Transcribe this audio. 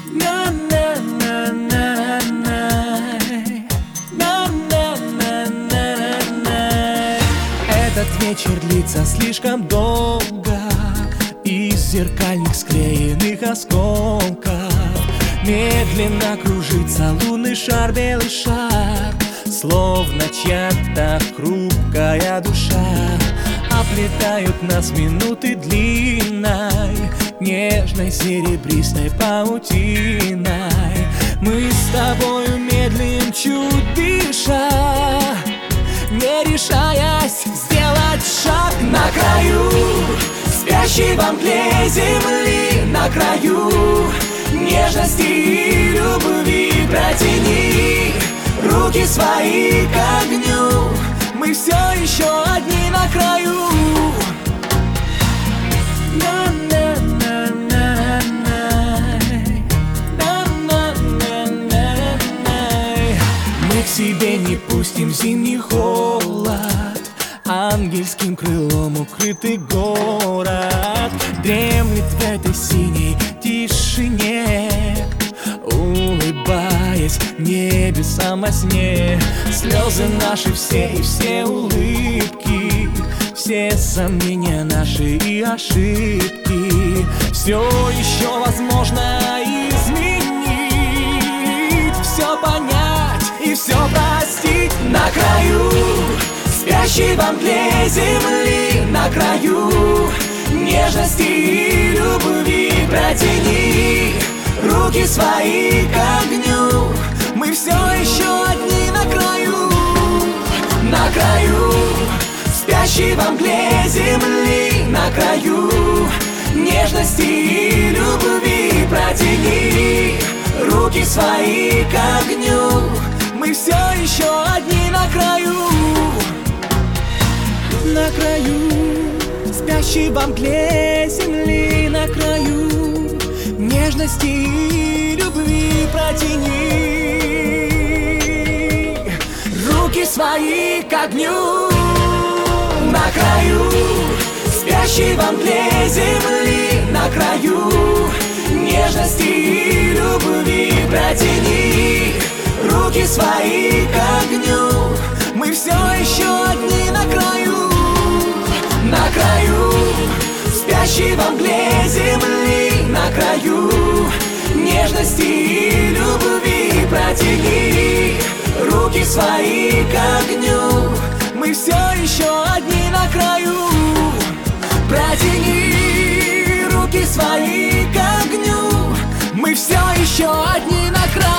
Этот вечер длится слишком долго. Из зеркальных склеенных осколков медленно кружится лунный шар, белый шар, словно чья-то хрупкая душа. Оплетают нас минуты длинной, нежной серебристой паутиной. Мы с тобою медлим, чуть дыша, не решаясь сделать шаг. На краю спящей во мгле земли, на краю нежности и любви протяни руки свои к огню. Мы все еще одни на краю. Мы к себе не пустим зимний холод, ангельским крылом укрытый город дремлет в этой синей тишине, улыбаясь небесам во сне. Слезы наши все и все улыбки, все сомнения наши и ошибки все еще возможно изменить, все понять и все простить. На краю спящей во мгле земли, на краю нежности и любви протяни руки свои к огню. Мы все еще одни на краю. На краю спящей во мгле земли, на краю нежности и любви протяни руки свои к огню. Мы все еще одни на краю. На краю спящей во мгле земли, на краю нежности и любви протяни руки свои к огню. На краю спящей во мгле земли, на краю нежности и любви протяни руки свои к огню. Мы все еще одни на краю. На краю спящей во мгле земли, на краю нежности и любви протяни руки свои к огню. Мы все еще одни на краю. Протяни руки свои к огню. Мы все еще одни на краю.